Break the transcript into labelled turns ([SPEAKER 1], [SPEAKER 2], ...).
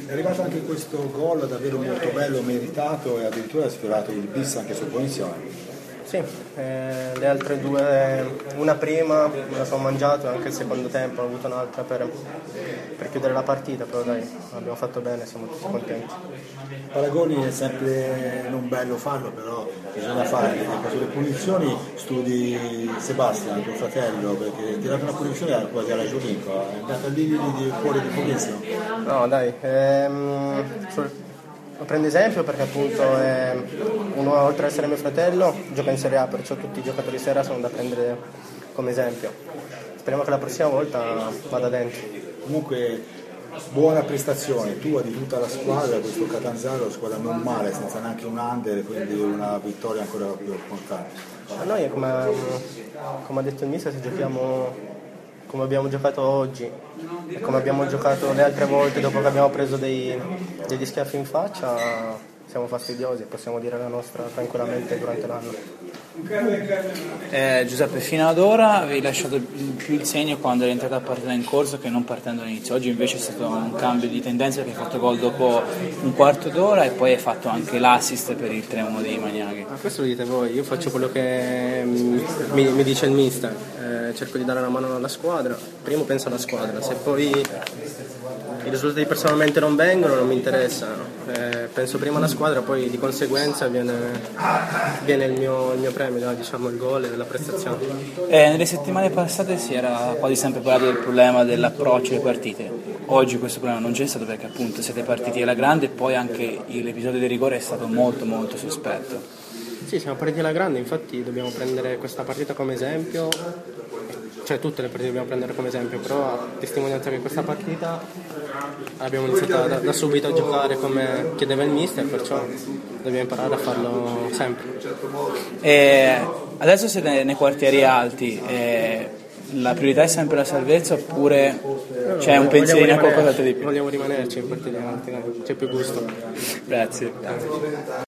[SPEAKER 1] È arrivato anche questo gol davvero molto bello, meritato, e addirittura ha sfiorato il bis anche su punizione.
[SPEAKER 2] Sì, le altre due, una prima me la sono mangiato e anche il secondo tempo ho avuto un'altra per chiudere la partita, però dai, abbiamo fatto bene, siamo tutti contenti.
[SPEAKER 1] Paragoni è sempre non bello farlo, però bisogna farli. Sulle punizioni studi Sebastian, tuo fratello, perché ti ha dato una punizione quasi alla Giulico, è andata lì di cuore di pochissimo.
[SPEAKER 2] No dai, lo prendo esempio perché appunto uno, oltre ad essere mio fratello, gioca in Serie A, perciò tutti i giocatori di Serie A sono da prendere come esempio. Speriamo che la prossima volta vada dentro.
[SPEAKER 1] Comunque buona prestazione tua, di tutta la squadra, questo Catanzaro, squadra non male, senza neanche un under, quindi una vittoria ancora più importante.
[SPEAKER 2] A noi, come ha detto il mister, se giochiamo come abbiamo giocato oggi e come abbiamo giocato le altre volte dopo che abbiamo preso degli schiaffi in faccia, siamo fastidiosi e possiamo dire la nostra tranquillamente durante l'anno.
[SPEAKER 3] Giuseppe, fino ad ora avevi lasciato più il segno quando eri entrata a partita in corso che non partendo all'inizio. Oggi invece è stato un cambio di tendenza, perché hai fatto gol dopo un quarto d'ora e poi hai fatto anche l'assist per il 3-1 dei Maniachi.
[SPEAKER 2] Questo lo dite voi, io faccio quello che mi dice il mister, cerco di dare una mano alla squadra, primo penso alla squadra, se poi i risultati personalmente non vengono non mi interessano, penso prima alla squadra, poi di conseguenza viene il mio premio, diciamo il gol e la prestazione.
[SPEAKER 3] Nelle settimane passate si era quasi sempre parlato del problema dell'approccio alle partite. Oggi questo problema non c'è stato, perché appunto siete partiti alla grande e poi anche l'episodio del rigore è stato molto molto sospetto.
[SPEAKER 2] Sì, siamo partiti alla grande, infatti dobbiamo prendere questa partita come esempio, cioè tutte le partite dobbiamo prendere come esempio, però a testimonianza che questa partita abbiamo iniziato da subito a giocare come chiedeva il mister, perciò dobbiamo imparare a farlo sempre.
[SPEAKER 3] Adesso siete nei quartieri alti, la priorità è sempre la salvezza oppure c'è un pensierino a qualcos'altro di più?
[SPEAKER 2] Vogliamo rimanerci in quartieri alti, c'è più gusto.
[SPEAKER 3] Grazie.